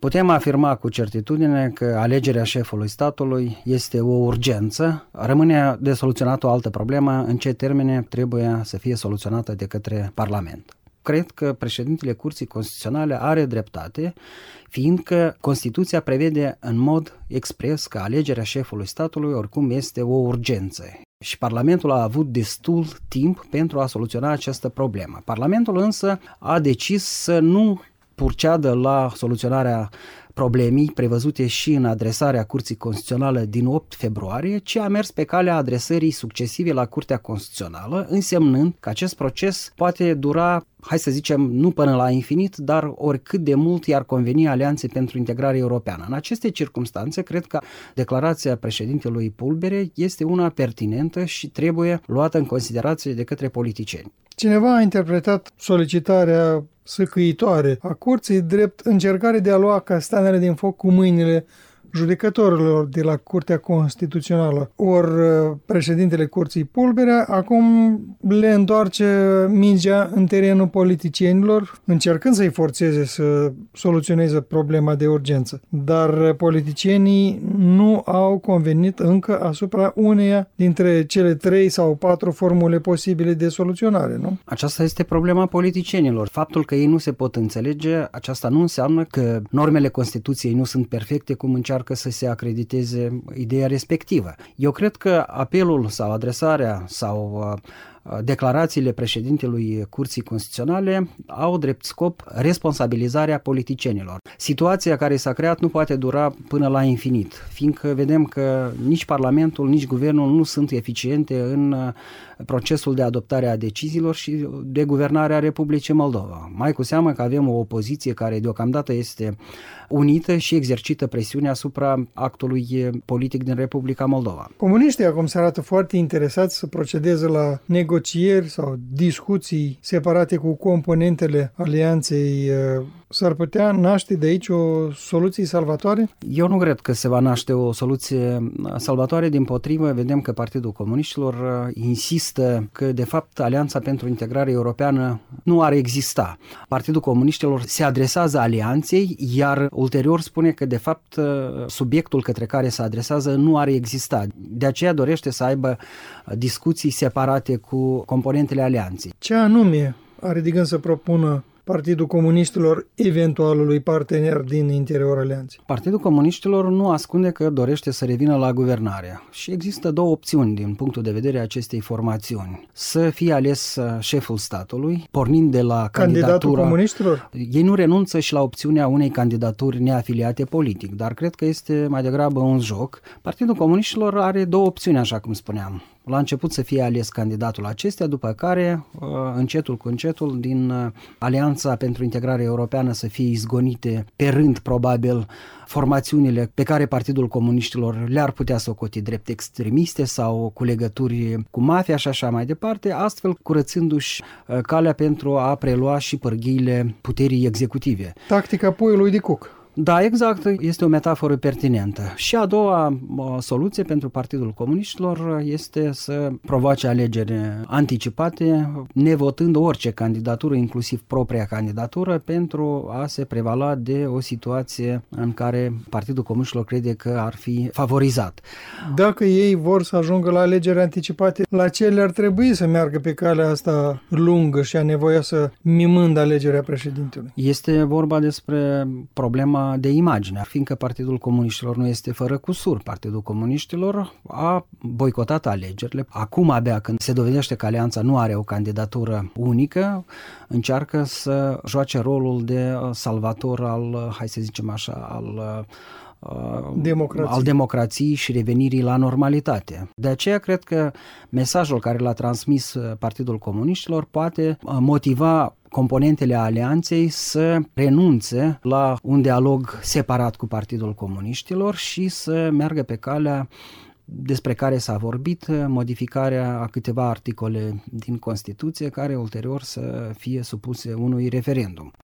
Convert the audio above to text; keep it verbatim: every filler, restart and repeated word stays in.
Putem afirma cu certitudine că alegerea șefului statului este o urgență. Rămâne de soluționat o altă problemă, în ce termene trebuie să fie soluționată de către Parlament. Cred că președintele Curții Constituționale are dreptate, fiindcă Constituția prevede în mod expres că alegerea șefului statului oricum este o urgență. Și Parlamentul a avut destul timp pentru a soluționa această problemă. Parlamentul însă a decis să nu proceadă la soluționarea problemei prevăzute și în adresarea Curții Constituționale din opt februarie, ci a mers pe calea adresării succesive la Curtea Constituțională, însemnând că acest proces poate dura, hai să zicem, nu până la infinit, dar oricât de mult i-ar conveni Alianței pentru Integrare Europeană. În aceste circunstanțe, cred că declarația președintelui Pulbere este una pertinentă și trebuie luată în considerație de către politicieni. Cineva a interpretat solicitarea săcăitoare a curții drept încercare de a lua castanele din foc cu mâinile judecătorilor de la Curtea Constituțională. Ori președintele Curții Pulberea acum le întoarce mingea în terenul politicienilor, încercând să-i forțeze să soluționeze problema de urgență. Dar politicienii nu au convenit încă asupra uneia dintre cele trei sau patru formule posibile de soluționare, nu? Aceasta este problema politicienilor. Faptul că ei nu se pot înțelege, aceasta nu înseamnă că normele Constituției nu sunt perfecte, cum încearcă să se acrediteze ideea respectivă. Eu cred că apelul sau adresarea sau declarațiile președintelui Curții Constituționale au drept scop responsabilizarea politicienilor. Situația care s-a creat nu poate dura până la infinit, fiindcă vedem că nici Parlamentul, nici Guvernul nu sunt eficiente în procesul de adoptare a deciziilor și de guvernare a Republicii Moldova. Mai cu seamă că avem o opoziție care deocamdată este unită și exercită presiune asupra actului politic din Republica Moldova. Comuniștii acum se arată foarte interesați să procedeze la negocieri sau discuții separate cu componentele alianței. S-ar putea naște de aici o soluție salvatoare? Eu nu cred că se va naște o soluție salvatoare, dimpotrivă, vedem că Partidul Comuniștilor insistă că de fapt Alianța pentru Integrare Europeană nu ar exista. Partidul Comuniștilor se adresează alianței, iar ulterior spune că de fapt subiectul către care se adresează nu ar exista. De aceea dorește să aibă discuții separate cu componentele alianței. Ce anume are de gând să propună Partidul Comuniștilor eventualului partener din interiorul alianței? Partidul Comuniștilor nu ascunde că dorește să revină la guvernare și există două opțiuni din punctul de vedere a acestei formațiuni. Să fie ales șeful statului, pornind de la candidatul candidatura comuniștilor? Ei nu renunță și la opțiunea unei candidaturi neafiliate politic, dar cred că este mai degrabă un joc. Partidul Comuniștilor are două opțiuni, așa cum spuneam. La început să fie ales candidatul acestea, după care, încetul cu încetul, din Alianța pentru Integrare Europeană să fie izgonite pe rând, probabil, formațiunile pe care Partidul Comuniștilor le-ar putea socoti drept extremiste sau cu legături cu mafia și așa mai departe, astfel curățându-și calea pentru a prelua și pârghiile puterii executive. Tactica puiului de cuc. Da, exact, este o metaforă pertinentă. Și a doua soluție pentru Partidul Comuniștilor este să provoace alegeri anticipate, nevotând orice candidatură, inclusiv propria candidatură, pentru a se prevala de o situație în care Partidul Comuniștilor crede că ar fi favorizat. Dacă ei vor să ajungă la alegeri anticipate, la ce le-ar trebui să meargă pe calea asta lungă și anevoioasă, mimând alegerea președintelui? Este vorba despre problema de imagine, fiindcă Partidul Comuniștilor nu este fără cusur. Partidul Comuniștilor a boicotat alegerile. Acum, abia când se dovedește că Alianța nu are o candidatură unică, încearcă să joace rolul de salvator al, hai să zicem așa, al Democrație. al democrației și revenirii la normalitate. De aceea cred că mesajul care l-a transmis Partidul Comuniștilor poate motiva componentele alianței să renunțe la un dialog separat cu Partidul Comuniștilor și să meargă pe calea despre care s-a vorbit, modificarea a câteva articole din Constituție care ulterior să fie supuse unui referendum.